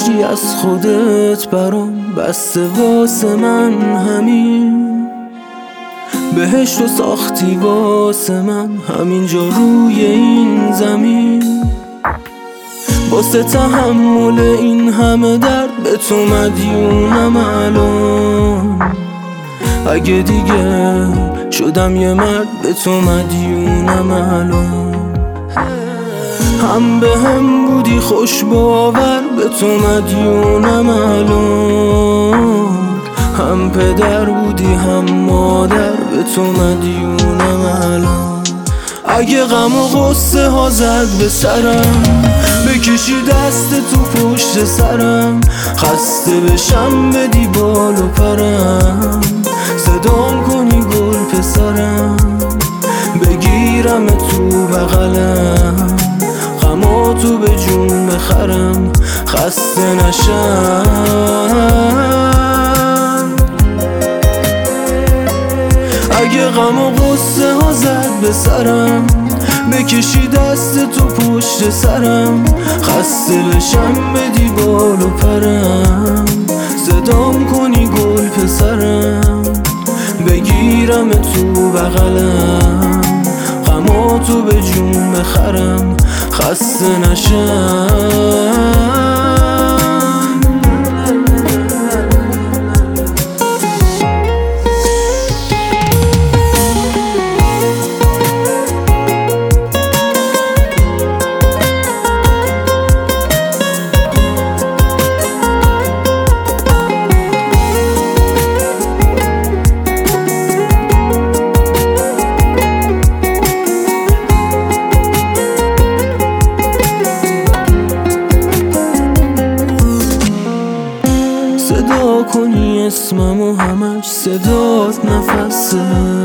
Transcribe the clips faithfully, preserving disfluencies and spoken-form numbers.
عشقی از خودت برام بسته واسه من، همین بهشت و ساختی واسه من همینجا روی این زمین. واسه تحمل این همه درد به تو مدیونم الان. اگه دیگه شدم یه مرد به تو مدیونم الان. هم به هم بودی خوش باور به تو مدیونم الان. هم پدر بودی هم مادر به تو مدیونم الان. اگه غم و غصه ها زد به سرم بکشی دست تو پشت سرم، خسته بشم بدی بال و پرم، صدام کنی گل پسرم، بگیرم تو بغلم، غماتو به جون بخرم، خسته نشم. اگه غم و غصه ها زد به سرم بکشی دست تو پشت سرم، خسته بشم بدی بال و پرم، صدام کنی گل پسرم، بگیرم تو بغلم، غماتو به جون بخرم، خسته نشم. صدا کنی اسممو همش صدات نفسه،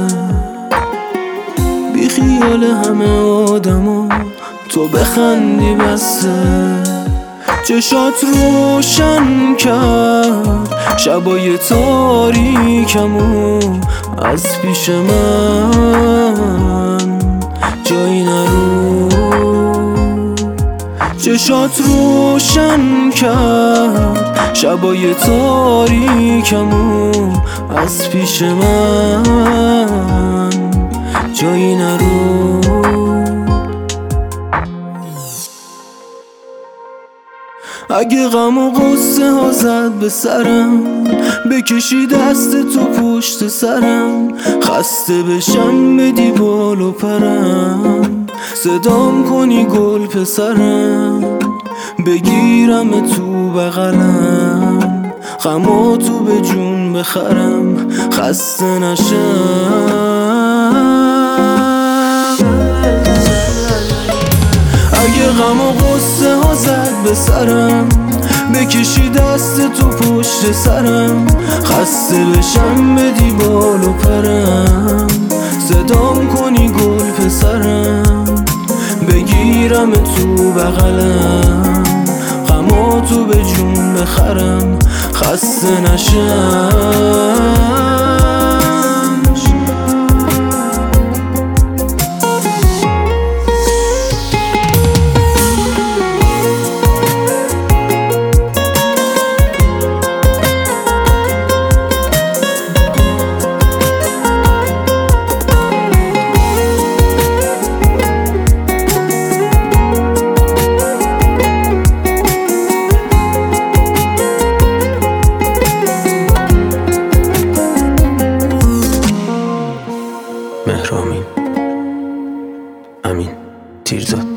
بی خیال همه آدما تو بخندی بسه. چشات روشن کرد شبای تاریکمو، از پیش من جایی نرو. چشات روشن کرد شبای تاریکمو، از پیش من جایی نرو. اگه غم و غصه ها زد به سرم بکشی دست تو پشت سرم، خسته بشم بدی بال و پرم، صدام کنی گل پسرم، بگیرم تو بغلم، غماتو به جون بخرم، خسته نشم. اگه غم و غصه ها زد به سرم بکشی دست تو پشت سرم، خسته بشم بدی بال و پرم، صدام کنی گل پسرم، بگیرم تو بغلم، غماتو به جون بخرم، خسته نشم. مهرامین، امین تیرزاد.